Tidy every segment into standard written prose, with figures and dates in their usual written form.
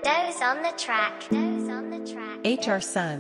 Those on the track. Those on the track. HR Sun.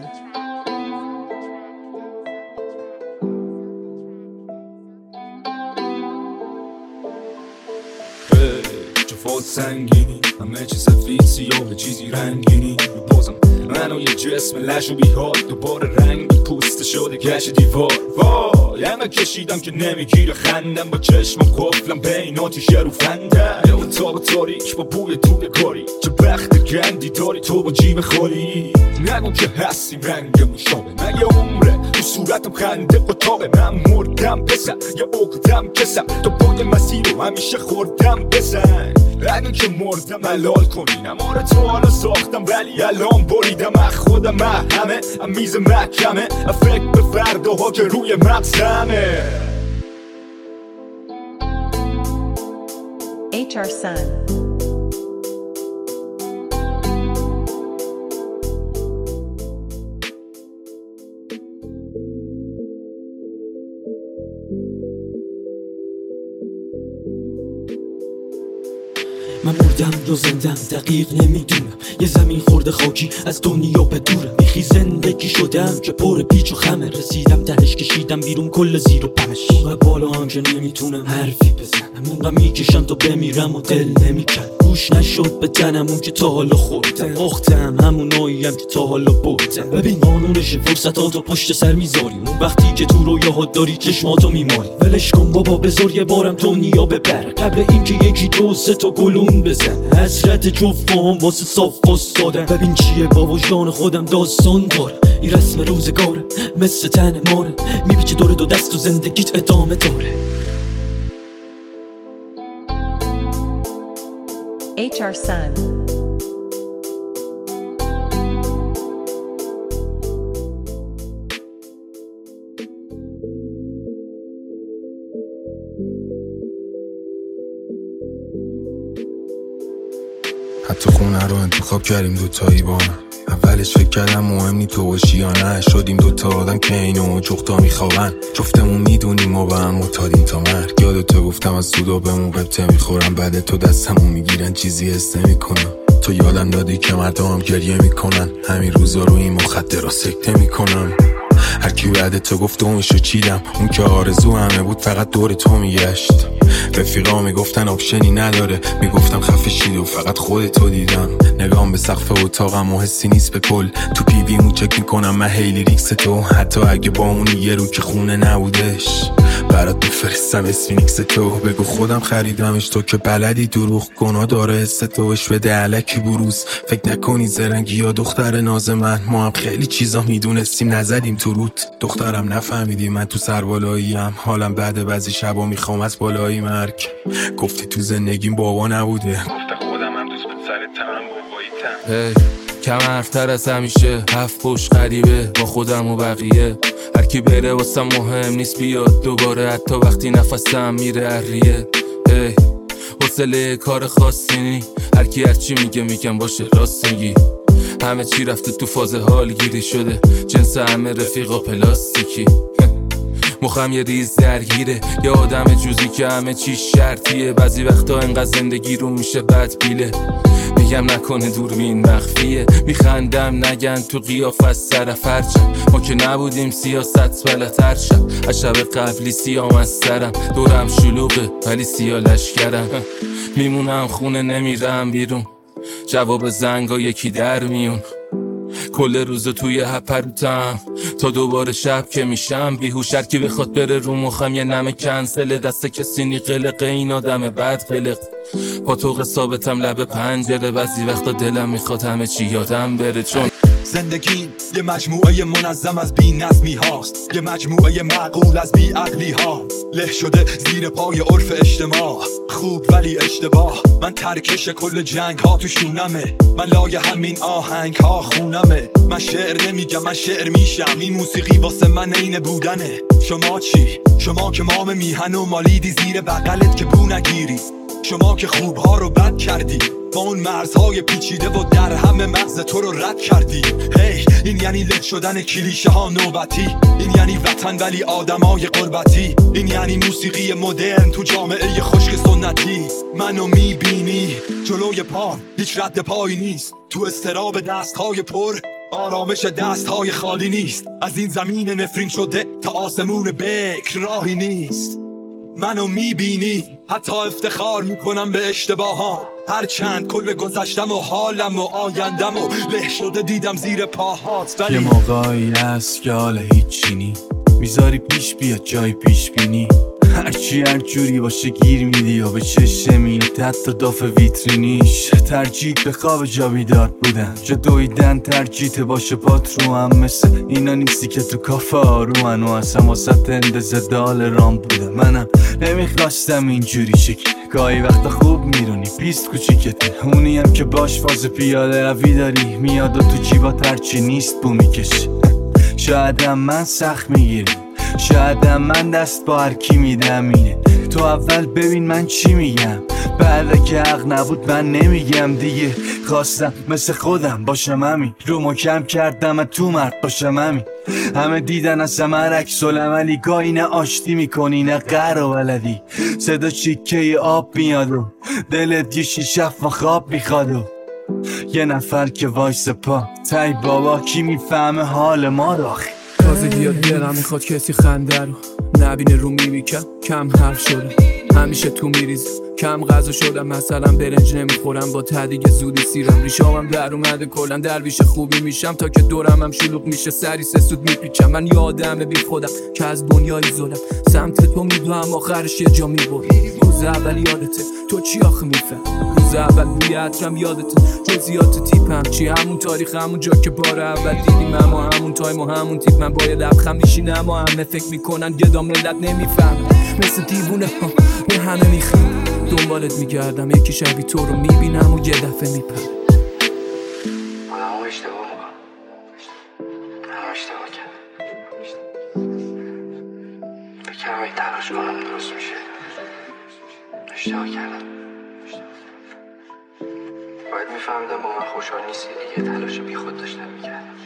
جفات سنگینی همه چی سفید سیاه چیزی رنگینی بازم منو یه جسم لش و بیحال دوباره رنگی پوست شده گشت دیوار وای همه کشیدم که نمیگیره خندم با چشمم قفلم بین آتیشه رو فنده یه اتاق تاریک با بوی توله گاری چه بخت گندی داری تو با جیب خالی نگو که هستیم رنگ مشابه من یه عمره تو صورتم خنده اتاقه من مردم بسن یه اقدم کسم تو باد مسیر رو همیشه خوردم بسن اگه که مردم حلال کنین اما تو حالا ساختم ولی الان بریدم خودم همه میز محکمه فکر به فرداها که روی مغزمه HR Sun. من مردم یا زندم دقیق نمیدونم یه زمین خورده خاکی از دنیا به دورم میخی زندگی شدم که پر پیچ و خمه رسیدم تهش کشیدم بیرون کل زیر و پمش اونقدر بالا هم که نمیتونم حرفی بزنم اونقدر میکشم تا بمیرم و دل نمیکن گوش نشد به تنم اون که تا حالا خوردم اختم همونایی هم که تا حالا بردم ببین قانونش فرصتاتو پشت سر میذاری اون وقتی که تو رویاهات داری چشماتو میماری ولش کن بابا بذار یه بارم دنیا ببر قبل اینکه یکی دو سه تا گلون بزن حسرت جفت هم واسه صاف واسادم ببین چیه با وجدان خودم داستان دارم این رسم روزگاره مثل تن ماره میپیچه دور دو دست و زندگیت ادامه داره HR Sun. حتی خونه رو انتخاب کردیم دوتایی با من اولش فکر کردم مهم نی تو باشی یا نه شدیم دوتا آدم که اینو جفتا میخوابن جفتمون میدونیم و به هم معتادیم تا مرگ یادتو گفتم از سودا بهمون قبطه میخورم بعد تو دستمون میگیرن چیزی حس نمیکنم تو یادم دادی که مردم گریه میکنن همین روزا رو این مخدرها سکته میکنم هرکی بعد تو گفت دومشو چیدم اون که آرزو همه بود فقط دور تو میگشت رفیقا میگفتن آپشنی نداره میگفتم خفه شید و فقط خودتو دیدم نگام به سقف اتاقم و حسی نیست به کل تو پی وی مو چک میکنم من هیلی ریکس تو حتی اگه با اون یه رو که خونه نبودش برات بفرستم اسفینیکس تو بگو خودم خریدمش تو که بلدی دروغ گناه داره حس توش بده علکی بروز فکر نکنی زرنگی یا دختر ناز من ما هم خیلی چیزا میدونستیم نزدیم تو روت دخترم نفهمیدی من تو سربالاییم حالم بعد بعضی شبا میخوام از بالایی مرگ گفتی تو زندگیم بابا نبوده گفته خودم هم دوست به سر تمام باباییتم کم حرفتر از همیشه هفت پشت غریبه با خودم و بقیه هر کی بره واسم مهم نیست بیاد دوباره حتی وقتی نفسم میره اریه حوصله کار خاصی نی هر کی هرچی میگه میگم باشه راست میگی همه چی رفته تو فاز حال گیری شده جنس همه رفیقا پلاستیکی مخم یه ریز درگیره یه آدم جوزی که همه چی شرطیه بعضی وقتا انقدر زندگی رو میشه بد بیله میگم نکنه دوربین مخفیه میخندم نگن تو قیافت سر فرچم ما که نبودیم سیاست بلتر شم از شب قبلی سیام از سرم دورم شلوغه ولی سیا لشکرم میمونم خونه نمیرم بیرون جواب زنگا یکی در میون کل روز توی هپروتم تا دوباره شب که میشم بیهوش هرکی بخواد بره رو مخم یه نمه کنسله دست کسی نی قلقه این آدم بد قلق پاتوق ثابتم لب پنجره بعضی وقتا دلم میخواد همه چی یادم بره چون زندگی یه مجموعه منظم از بی نظمی هاست یه مجموعه معقول از بی عقلی ها له شده زیر پای عرف اجتماع خوب ولی اشتباه من ترکش کل جنگ ها تو شونمه من لای همین آهنگ ها خونمه من شعر نمیگم من شعر میشم این موسیقی واسه من عین بودنه شما چی؟ شما که مام میهن و مالیدی زیر بغلت که بو نگیری شما که خوبها رو بد کردی، با اون مرزهای پیچیده و در همه مغز تو رو رد کردی. هی این یعنی له شدن کلیشه ها نوبتی، این یعنی وطن ولی آدمای غربتی، این یعنی موسیقی مدرن تو جامعه خشک سنتی. منو میبینی جلوی پام هیچ رد پایی نیست، تو استراب دستهای پر آرامش دستهای خالی نیست، از این زمین نفرین شده تا آسمون بکر راهی نیست. منو میبینی حتی افتخار میکنم به اشتباهام، هرچند کل گذشتم و حالم و آیندم و له شده دیدم زیر پاهات. یه موقعی هست که حالا هیچی نی، میذاری پیش بیاد جای پیش بینی، هرچی هر جوری باشه گیر میدی و به چشم میلت حتی داف ویترینیش. ترجیح به خواب جا بیدار بودن، جا دویدن ترجیح باشه پات رو هم، مثل اینا نیستی که تو کافه آرومن و اصلا واسط اندازه دال رام بودن. منم نمیخواستم اینجوری شکل، گاهی وقتا خوب میرونی پیست کوچیکته، اونی هم که باش فاز پیاده روی داری میاد و تو جیبات هرچی نیست بو میکشه. شاید هم من سخت میگیرم، شاید هم من دست با هرکی میدم اینه، تو اول ببین من چی میگم، بعد که حق نبود من نمیگم دیگه. خواستم مثل خودم باشم همین، رو محکم کردم تو مرد باشم همین. همه دیدن از همه عکس العملی، گاهی نه آشتی میکنی نه قهر و بلدی، صدا چیکه آب میاد و دلت یه شیشف و خواب میخواد و یه نفر که وایس پا تای بابا کی میفهمه حال ما رو. تازگی ها دلم میخواد کسی خنده رو نبینه، رو میمیکم کم حرف شدم، همیشه تو میریزم کم غذا شدم، مثلا برنج نمیخورم با تدیگه زودی سیرم، ریشامم در اومده کلن درویش خوبی میشم، تا که دورم هم شلوغ میشه سری سه سود میپیچم. من یادم بی خودم که از دنیای ظلم سمت تو میدوام، آخرش یه جا میبری. روز اول یادته تو چی آخه میفهم، روز اول بوی عطرم یادته، جزئیات تیپم چی، همون تاریخ همون جا که بار اول دیدیم، اما همون تایم و همون تیپ. من باید لبخند میشینم اما همه فکر میکنن گدام ملت نمیفهم، مثل دیوونه ها به همه میخوام، دنبالت میگردم یکی شبی تو رو میبینم و یه دفعه میپرم. آدم ها اشتباه میکنم، همه اشتباه کردم، بکنم این تلاش کنم درست میشه، اشتباه کردم، باید میفهمیدم با من خوشحال نیستی دیگه، تلاش بی خود داشتم میکردم.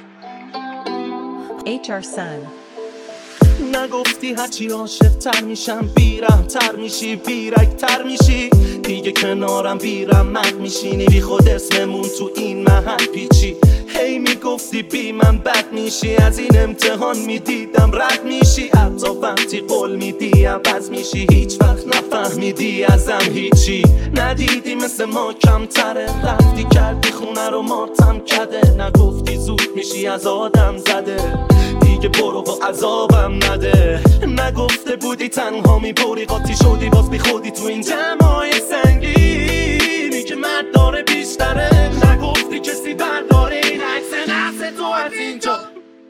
HR Sun. نگفتی هرچی عاشق تر میشم بیرم تر میشی بیرک تر میشی دیگه، کنارم بیرمت میشینی، بی خود اسممون تو این محل پیچی. هی میگفتی بی من بد میشی، از این امتحان میدیدم رد میشی، حتی وقتی قول میدی عوض میشی، هیچ وقت نفهمیدی ازم هیچی ندیدی، مثل ما کمتره، رفتی کردی خونه رو ماتم کده، نگفتی زود میشی از آدم زده دیگه، برو و عذابم نده. نگفته بودی تنها میبری قاطی شدی باز بی خودی تو این جمعای سنگینی که مرد داره بیشتره، نگفتی کسی برداره این عکس نفس تو از اینجا.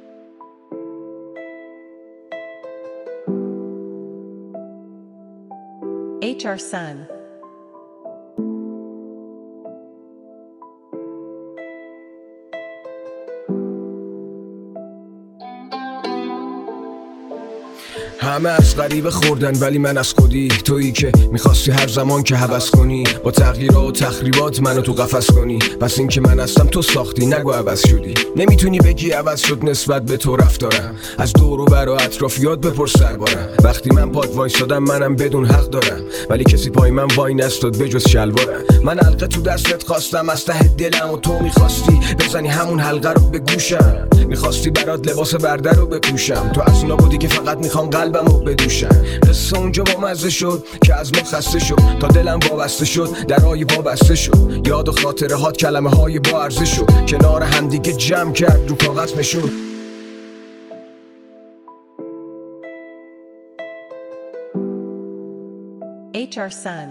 HR Sun. همه از غریبه خوردن ولی من از خودی، تویی که میخواستی هر زمان که هوس کنی با تغییرات و تخریبات منو تو قفس کنی، پس این که من هستم تو ساختی نگو عوض شدی، نمیتونی بگی عوض شد نسبت به تو رفتارم، از دور و بر و اطرافیات بپرس سربارم، وقتی من پات وایسادم منم بدون حق دارم، ولی کسی پای من وای نستاد بجز شلوارم. من حلقه تو دستت خواستم از ته دلم و تو میخواستی بزنی همون حلقه رو به گوشم، میخواستی برات لباس برده رو بپوشم، تو از اونا بودی که فقط میخوام قلبمو بدوشم. قصه اونجا با مزه شد که از ما خسته شد، تا دلم وابسته شد درهای وابسته شد، یاد و خاطره هات کلمه های با ارزش شد، کنار همدیگه جمع کرد رو کاغذ نشد. HR Sun.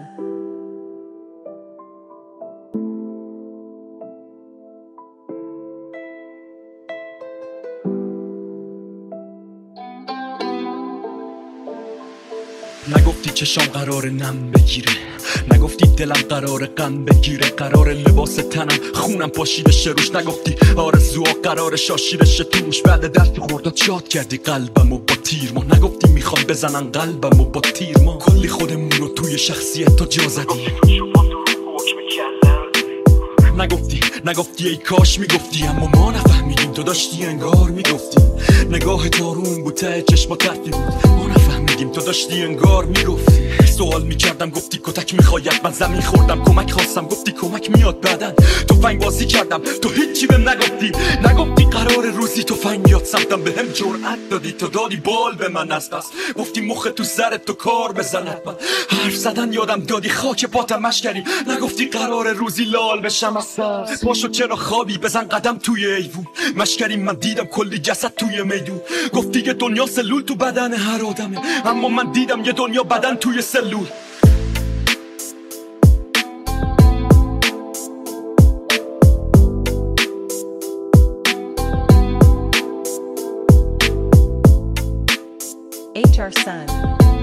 نگفتی چشام قرار نم بگیره، نگفتی دلم قرار غم بگیره، قرار لباس تنم خونم پاشیده شه روش، نگفتی آرزوها قرار شاشیده شه توش، بعد دست خوردات شاد کردی قلبمو با تیر ما، نگفتی میخوام بزنن قلبم و با تیر ما کلی خودمون رو توی شخصیت تا جا زدیم. نگفتی ای کاش میگفتی، اما ما نفهمیدیم تو داشتی انگار میگفتی. نگاه تارون بود ته چشمات حرفی بود، ما نفهمیدیم تو داشتی انگار میگفتی. سوال میکردم گفتی کتک میخواید، من زمین خوردم کمک خواستم گفتی کمک میاد بعدن. تفنگ بازی کردم تو هیچی بهم نگفتی قرار روزی تفنگ بیاد سمتم، بهم جرأت دادی تو دادی بال به من از دست، گفتی مخ تو سرت تو کار بزند. من حرف زدن یادم دادی خاک پاتم مشکری، نگفتی قرار روزی لال بشم از سر. پاشو چرا خوابی بزن قدم توی ایوون مشکری، من دیدم کلی جسد توی میدون. گفتی یه دنیا سلول تو بدن هر آدمه، اما من دیدم یه دنیا بدن توی سلول. HR Sun.